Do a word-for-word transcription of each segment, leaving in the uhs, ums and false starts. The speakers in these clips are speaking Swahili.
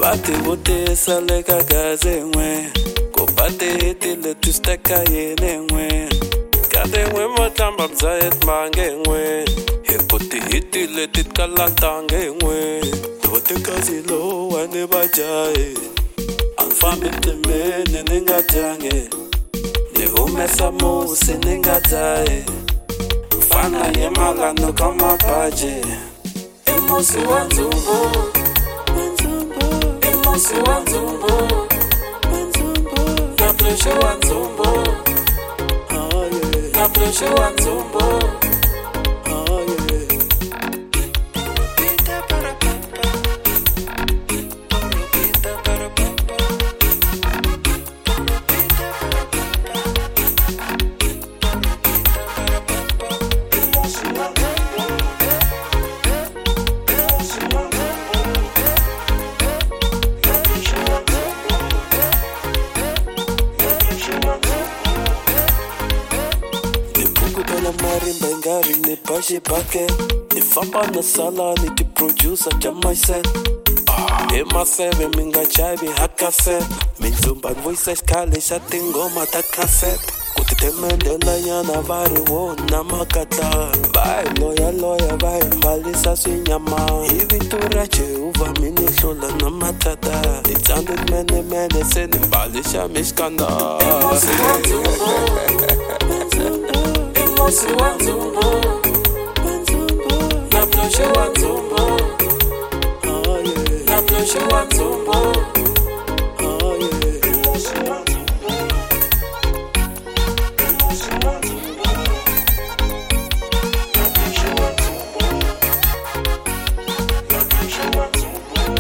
Bate bote sale kagaze ngwe Ko bate hiti le tu steka yene ngwe Kade ngwe matamba mzayet mange ngwe Hekuti hiti le tit kalatange ngwe Bote kazi lo wane bajaye Alfambi teme nene ngajange Nehumesa muse nengataye Fana ye malano kama paje Emosi wanzumbo Emosi wanzumbo Na pleshe wanzumbo Na pleshe wanzumbo La marimba ngari ni baje bake Ni famba na sala ni ki producer jama set Ema sebe minga chaibi hakase Minzumba voices kale shati ngoma ta cassette Kutitemendela yana vari wo na makata Vai loya loya vai malisa sinyama Hivi turache uva mini shola na matata Nitandit mene mene seni mbalisha mishkanda Emosi wanzumbo Emosi wanzumbo Na pleshe wanzumbo Na pleshe wanzumbo Emosi wanzumbo Emosi wanzumbo Na pleshe wanzumbo Na pleshe wanzumbo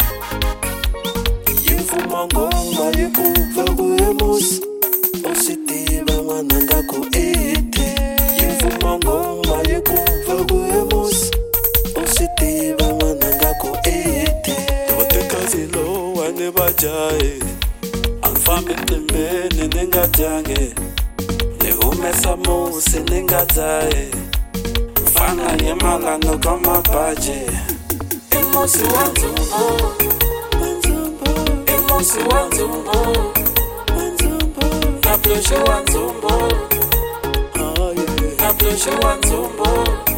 Yifuma ngoma yikuva kuemosi Ositiva mananga ku ete Yifuma ngoma yikuva kuemosi Ositiva mananga ku ete Tote kazi lo wane bajaye Alfambi temene nengajange Nehumesa muse nengataye Fana ye malano kama paje Emosi wanzumbo Emosi wanzumbo Na pleshe wanzumbo Na pleshe wanzumbo